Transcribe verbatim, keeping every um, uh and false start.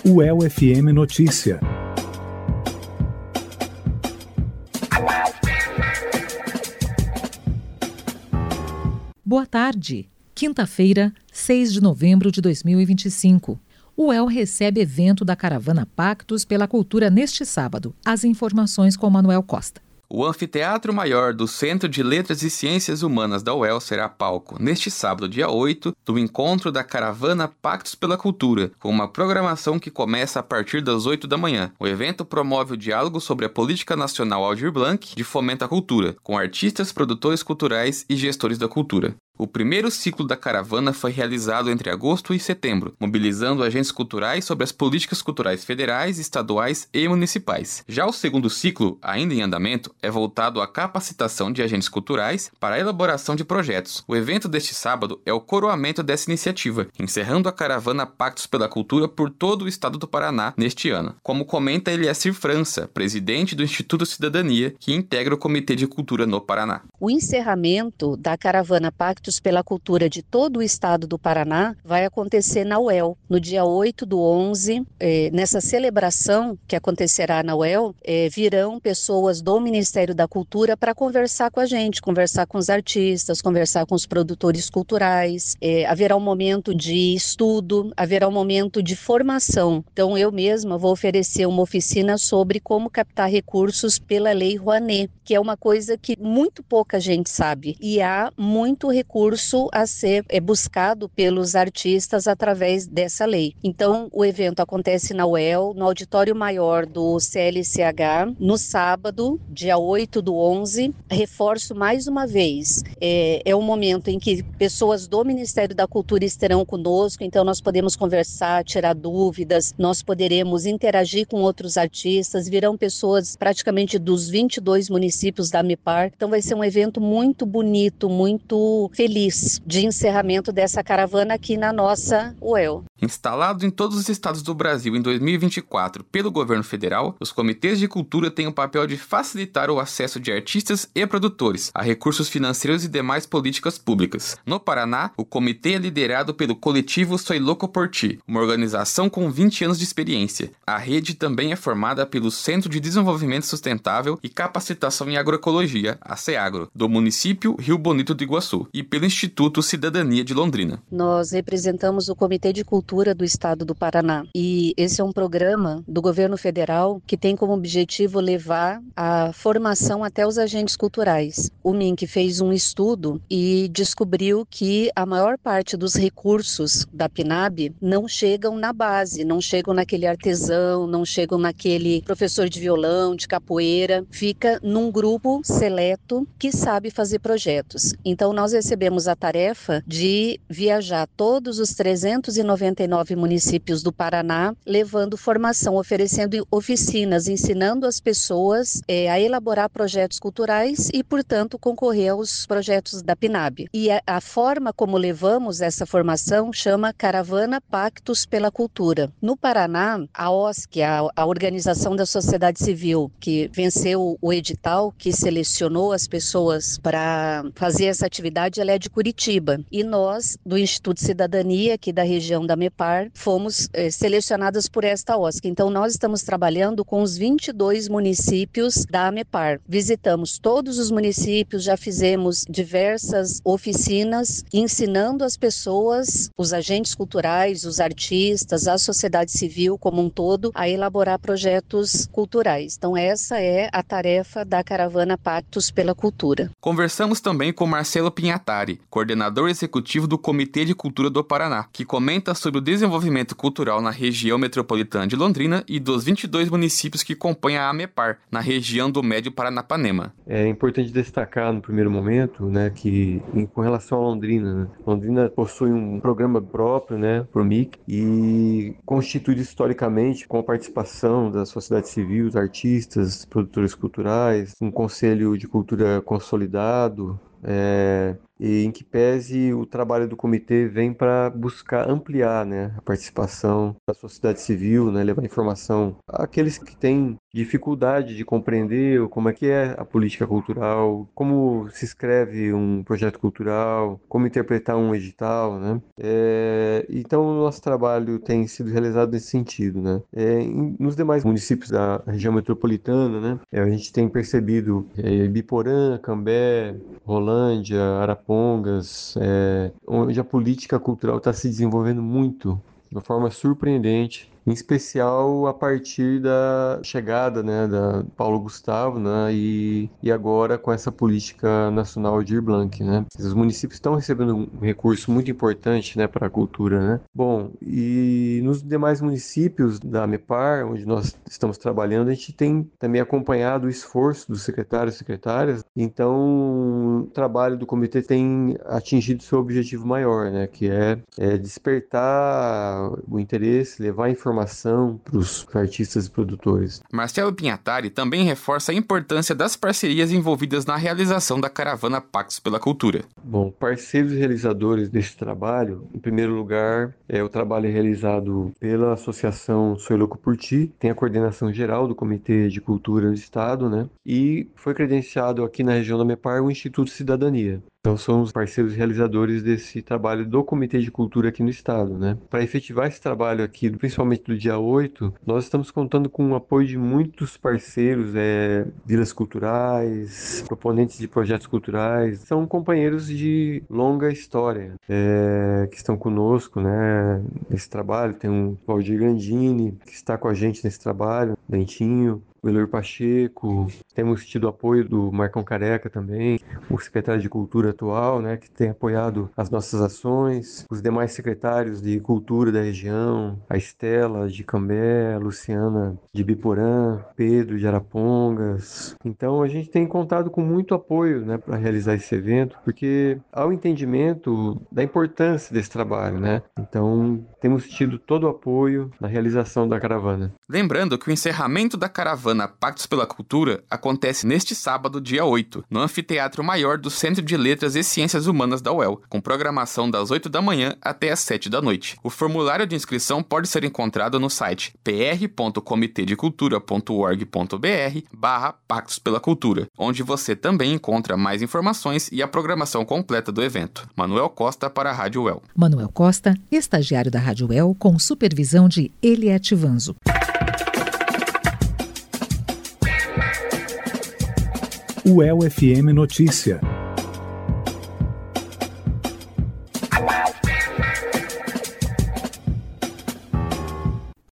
U E L F M Notícia. Boa tarde. Quinta-feira, seis de novembro de dois mil e vinte e cinco. O U E L recebe evento da Caravana Pactos pela Cultura neste sábado. As informações com Manuel Costa. O Anfiteatro Maior do Centro de Letras e Ciências Humanas da U E L será palco, neste sábado, dia oito, do encontro da Caravana Pactos pela Cultura, com uma programação que começa a partir das oito da manhã. O evento promove o diálogo sobre a política nacional Aldir Blanc de fomento à cultura, com artistas, produtores culturais e gestores da cultura. O primeiro ciclo da caravana foi realizado entre agosto e setembro, mobilizando agentes culturais sobre as políticas culturais federais, estaduais e municipais. Já o segundo ciclo, ainda em andamento, é voltado à capacitação de agentes culturais para a elaboração de projetos. O evento deste sábado é o coroamento dessa iniciativa, encerrando a caravana Pactos pela Cultura por todo o estado do Paraná neste ano. Como comenta Eliacir França, presidente do Instituto Cidadania, que integra o Comitê de Cultura no Paraná. O encerramento da caravana Pactos pela Cultura de todo o estado do Paraná vai acontecer na U E L, no dia oito do onze. Eh, nessa celebração que acontecerá na U E L, eh, virão pessoas do Ministério da Cultura para conversar com a gente, conversar com os artistas, conversar com os produtores culturais. Eh, haverá um momento de estudo, haverá um momento de formação. Então, eu mesma vou oferecer uma oficina sobre como captar recursos pela Lei Rouanet, que é uma coisa que muito pouca gente sabe. E há muito recurso recurso a ser é, buscado pelos artistas através dessa lei. Então, o evento acontece na U E L, no auditório maior do C L C H, no sábado, dia oito do onze. Reforço mais uma vez, é, é um momento em que pessoas do Ministério da Cultura estarão conosco, então nós podemos conversar, tirar dúvidas, nós poderemos interagir com outros artistas, virão pessoas praticamente dos vinte e dois municípios da AMEPAR, então vai ser um evento muito bonito, muito feliz de encerramento dessa caravana aqui na nossa U E L. Instalados em todos os estados do Brasil em dois mil e vinte e quatro pelo governo federal, os comitês de cultura têm o papel de facilitar o acesso de artistas e produtores a recursos financeiros e demais políticas públicas. No Paraná, o comitê é liderado pelo coletivo Soy Louco por Ti, uma organização com vinte anos de experiência. A rede também é formada pelo Centro de Desenvolvimento Sustentável e Capacitação em Agroecologia, a CEAGRO, do município Rio Bonito do Iguaçu, e pelo Instituto Cidadania de Londrina. Nós representamos o Comitê de Cultura do Estado do Paraná e esse é um programa do governo federal que tem como objetivo levar a formação até os agentes culturais. O M I N C fez um estudo e descobriu que a maior parte dos recursos da PNAB não chegam na base, não chegam naquele artesão, não chegam naquele professor de violão, de capoeira, fica num grupo seleto que sabe fazer projetos. Então nós recebemos a tarefa de viajar todos os trezentos e noventa e nove municípios do Paraná, levando formação, oferecendo oficinas, ensinando as pessoas é, a elaborar projetos culturais e, portanto, concorrer aos projetos da PNAB. E a, a forma como levamos essa formação chama Caravana Pactos pela Cultura. No Paraná, a O S C, a, a Organização da Sociedade Civil, que venceu o edital, que selecionou as pessoas para fazer essa atividade, ela é de Curitiba. E nós, do Instituto Cidadania, aqui da região da AMEPAR, fomos eh, selecionadas por esta O S C. Então, nós estamos trabalhando com os vinte e dois municípios da AMEPAR. Visitamos todos os municípios, já fizemos diversas oficinas, ensinando as pessoas, os agentes culturais, os artistas, a sociedade civil como um todo, a elaborar projetos culturais. Então, essa é a tarefa da Caravana Pactos pela Cultura. Conversamos também com Marcelo Pinhatari, coordenador executivo do Comitê de Cultura do Paraná, que comenta sobre o desenvolvimento cultural na região metropolitana de Londrina e dos vinte e dois municípios que compõem a AMEPAR, na região do Médio Paranapanema. É importante destacar no primeiro momento, né, que em, com relação a Londrina, né, Londrina possui um programa próprio, né, por M I C, e constituído historicamente com a participação da sociedade civil, os artistas, produtores culturais, um conselho de cultura consolidado, É, e em que pese o trabalho do comitê vem para buscar ampliar, né, a participação da sociedade civil, né, levar informação àqueles que têm dificuldade de compreender como é que é a política cultural, como se escreve um projeto cultural, como interpretar um edital, né? É, então, o nosso trabalho tem sido realizado nesse sentido, né? É, em, nos demais municípios da região metropolitana, né, é, a gente tem percebido é, Ibiporã, Cambé, Rolândia, Arapongas, é, onde a política cultural está se desenvolvendo muito, de uma forma surpreendente, em especial a partir da chegada, né, da Paulo Gustavo, né, e, e agora com essa política nacional de Aldir Blanc, né. Os municípios estão recebendo um recurso muito importante, né, para a cultura, né. Bom, e nos demais municípios da AMEPAR, onde nós estamos trabalhando, a gente tem também acompanhado o esforço dos secretários e secretárias, então o trabalho do comitê tem atingido seu objetivo maior, né, que é, é despertar o interesse, levar a informação para os artistas e produtores. Marcelo Pinhatari também reforça a importância das parcerias envolvidas na realização da caravana Pactos pela Cultura. Bom, parceiros realizadores desse trabalho, em primeiro lugar, é o trabalho realizado pela Associação Sou Louco por Ti, tem a coordenação geral do Comitê de Cultura do Estado, né? E foi credenciado aqui na região da AMEPAR o Instituto Cidadania. Então são os parceiros realizadores desse trabalho do Comitê de Cultura aqui no estado, né? Para efetivar esse trabalho aqui, principalmente do dia oito, nós estamos contando com o apoio de muitos parceiros, é, vilas culturais, proponentes de projetos culturais, são companheiros de longa história, é, que estão conosco, né, nesse trabalho. Tem o Valdir Gandini, que está com a gente nesse trabalho, Dentinho, o Eloir Pacheco, temos tido apoio do Marcão Careca também, o secretário de Cultura atual, né, que tem apoiado as nossas ações, os demais secretários de Cultura da região, a Estela de Cambé, a Luciana de Ibiporã, Pedro de Arapongas. Então a gente tem contado com muito apoio, né, para realizar esse evento, porque há o entendimento da importância desse trabalho, né? Então temos tido todo o apoio na realização da caravana. Lembrando que o encerramento da caravana Pactos pela Cultura acontece neste sábado, dia oito, no Anfiteatro Maior do Centro de Letras e Ciências Humanas da U E L, com programação das oito da manhã até as sete da noite. O formulário de inscrição pode ser encontrado no site p r ponto comitê de cultura ponto org ponto b r barra Pactos pela Cultura, onde você também encontra mais informações e a programação completa do evento. Manuel Costa para a Rádio U E L. Manuel Costa, estagiário da Rádio U E L, com supervisão de Eliette Vanzo. U E L F M Notícia.